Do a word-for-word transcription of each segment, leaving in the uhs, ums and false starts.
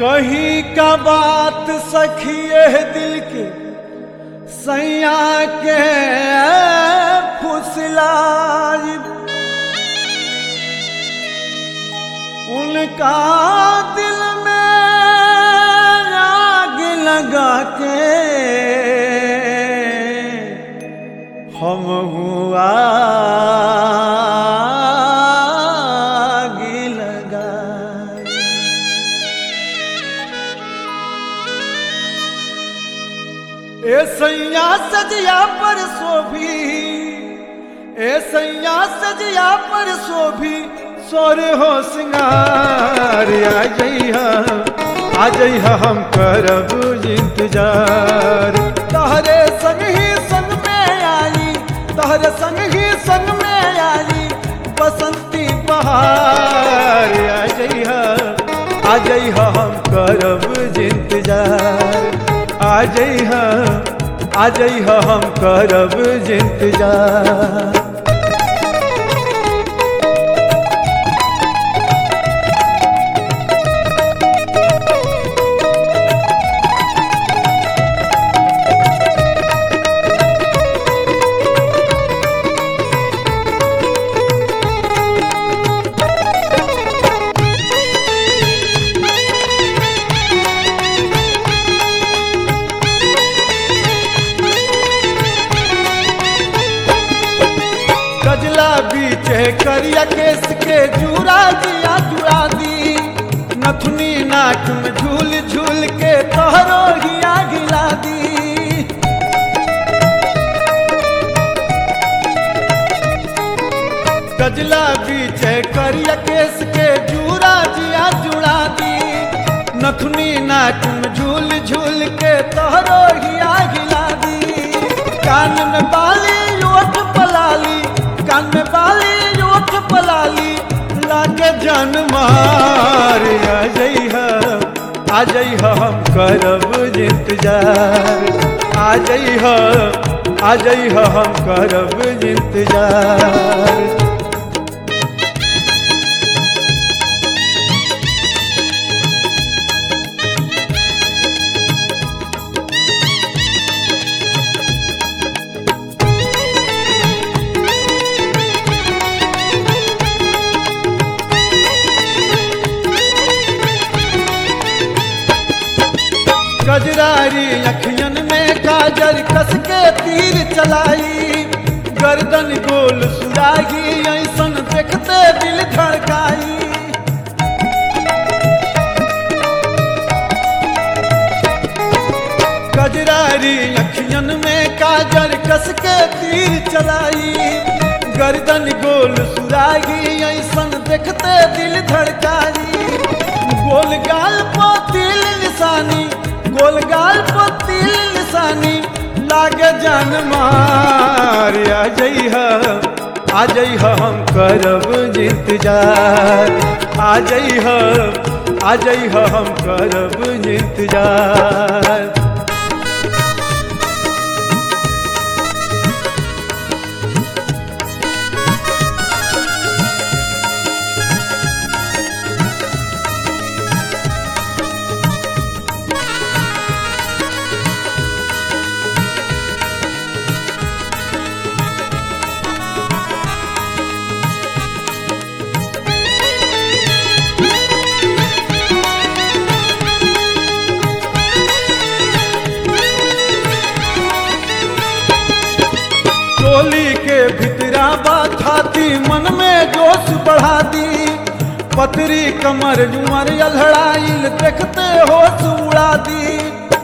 कहीं का बात सखिए दिल के सैया के फुसलाई उनका दिल में आग लगा के हम हुआ ए सैया सजिया पर शोभी ए सैया सजिया पर शोभी सोरे हो सिंगार आ जइहा आ जइहा हम करब इंतजार तहरे संग ही संग में आई तहरे संग ही संग में आई बसंती बहार आ जइहा आ जइहा हम करब इंतजार आ जइहा आ जइहा हम करब इंतजार गजला बीचे करिया केस के जुड़ा दिया जुड़ा दी नथुनी नाक में झूल झूल के तोहरो हिया गिला दी गजला बीचे करिया केस के जुड़ा दिया जुड़ा दी नथुनी नाक में झूल झूल के तोहरो हिया गिला दी कान में बाली ओठ पलाली कान में बाली ओठ पलाली लागे जान मार आ जइहा आ जइहा हम करब इंतजार आ जइहा आ जइहा हम करब इंतजार गजरारी अखियन में काजर कस के तीर चलाई गर्दन गोल सुरागी ऐसन देखते दिल धड़काई गजरारी अखियन में काजर कस के तीर चलाई गर्दन गोल सुरागी ऐसन देखते दिल धड़काई गोल गाल पर तिल निशानी गोल गाल पर तिल निशानी लागे जान मार आ जइहा आ जइहा हम करब इंतजार आ जइहा आ जइहा हम करब इंतजार टोली के भितरा बात खाती मन में जोश बढ़ा दी पतरी कमर जुमर अलहड़ाइल देखते होश उड़ा दी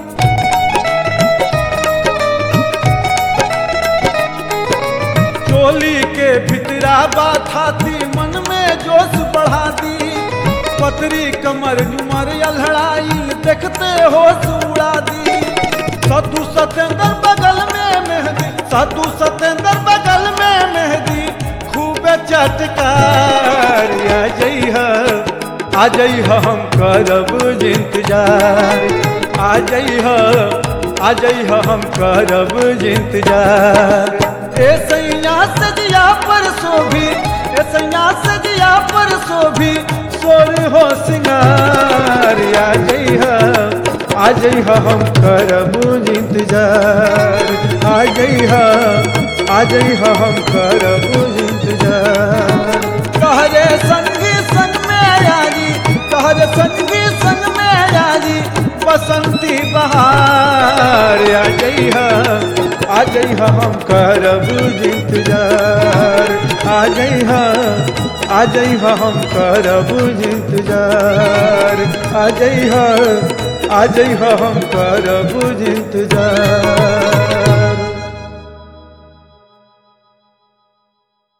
टोली के भितरा बात खाती मन में जोश बढ़ा दी पतरी कमर जुमर अलहड़ाइल देखते होश उड़ा दी सतु सतेंद्र बगल में मेहदी साधु सतेंद्र बगल में मेहदी खूब चटकार आ जइहा आ जइहा हम करब इंतजार आ जइहा आ जइहा हम करब इंतजार ए सैया सजिया पर शोभी ए सैया सजिया पर शोभी सोर हो सिंगार आ जइहा आ जइहा हम करब इंतजार आ जइहा आ जइहा हम करब इंतजार तोहरे संगी संग में यारी तोहरे संगी संग में यारी बसंती बहार आ जइहा आ जइहा हम करब इंतजार आ जइहा आ जइहा हम करब इंतजार आ जइहा आ जइहा हम करब इंतजार।